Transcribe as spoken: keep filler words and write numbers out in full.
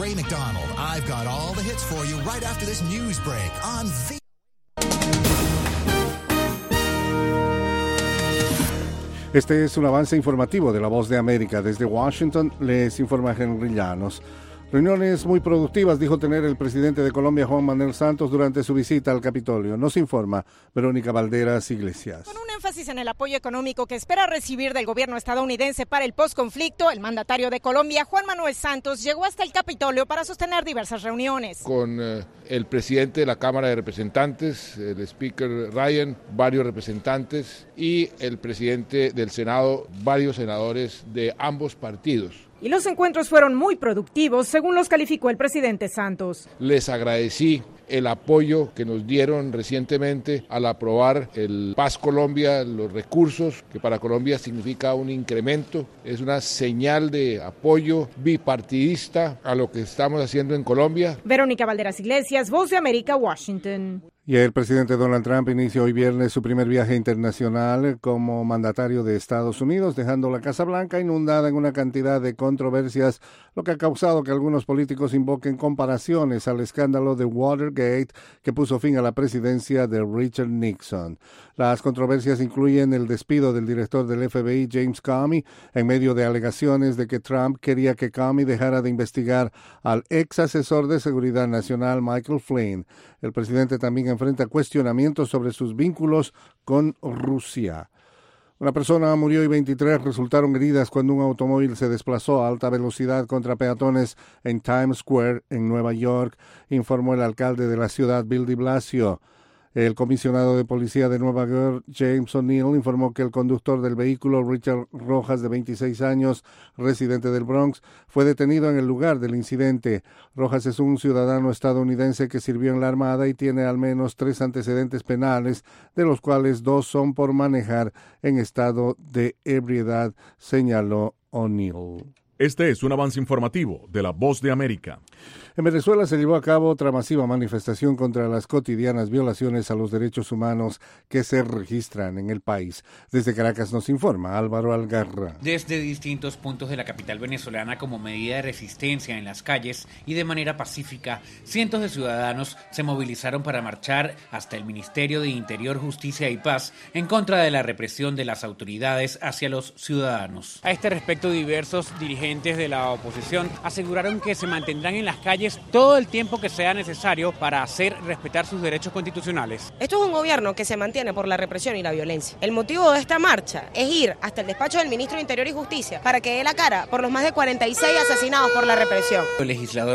Ray McDonald. I've got all the hits for you right after this news break on V. Este es un avance informativo de La Voz de América. Desde Washington les informa Henry Llanos. Reuniones muy productivas dijo tener el presidente de Colombia, Juan Manuel Santos, durante su visita al Capitolio. Nos informa Verónica Valderas Iglesias. Con un énfasis en el apoyo económico que espera recibir del gobierno estadounidense para el postconflicto, el mandatario de Colombia, Juan Manuel Santos, llegó hasta el Capitolio para sostener diversas reuniones. Con eh, el presidente de la Cámara de Representantes, el speaker Ryan, varios representantes y el presidente del Senado, varios senadores de ambos partidos. Y los encuentros fueron muy productivos, según los calificó el presidente Santos. Les agradecí el apoyo que nos dieron recientemente al aprobar el Paz Colombia, los recursos, que para Colombia significa un incremento, es una señal de apoyo bipartidista a lo que estamos haciendo en Colombia. Verónica Valderas Iglesias, Voz de América, Washington. Y el presidente Donald Trump inicia hoy viernes su primer viaje internacional como mandatario de Estados Unidos, dejando la Casa Blanca inundada en una cantidad de controversias, lo que ha causado que algunos políticos invoquen comparaciones al escándalo de Watergate que puso fin a la presidencia de Richard Nixon. Las controversias incluyen el despido del director del F B I, James Comey, en medio de alegaciones de que Trump quería que Comey dejara de investigar al ex asesor de seguridad nacional, Michael Flynn. El presidente también enfrenta cuestionamientos sobre sus vínculos con Rusia. Una persona murió y veintitrés resultaron heridas cuando un automóvil se desplazó a alta velocidad contra peatones en Times Square, en Nueva York, informó el alcalde de la ciudad, Bill de Blasio. El comisionado de policía de Nueva York, James O'Neill, informó que el conductor del vehículo, Richard Rojas, de veintiséis años, residente del Bronx, fue detenido en el lugar del incidente. Rojas es un ciudadano estadounidense que sirvió en la Armada y tiene al menos tres antecedentes penales, de los cuales dos son por manejar en estado de ebriedad, señaló O'Neill. Este es un avance informativo de La Voz de América. En Venezuela se llevó a cabo otra masiva manifestación contra las cotidianas violaciones a los derechos humanos que se registran en el país. Desde Caracas nos informa Álvaro Algarra. Desde distintos puntos de la capital venezolana, como medida de resistencia en las calles y de manera pacífica, cientos de ciudadanos se movilizaron para marchar hasta el Ministerio de Interior, Justicia y Paz en contra de la represión de las autoridades hacia los ciudadanos. A este respecto, diversos dirigentes de la oposición aseguraron que se mantendrán en las calles todo el tiempo que sea necesario para hacer respetar sus derechos constitucionales. Esto es un gobierno que se mantiene por la represión y la violencia. El motivo de esta marcha es ir hasta el despacho del ministro de Interior y Justicia para que dé la cara por los más de cuarenta y seis asesinados por la represión. Los legisladores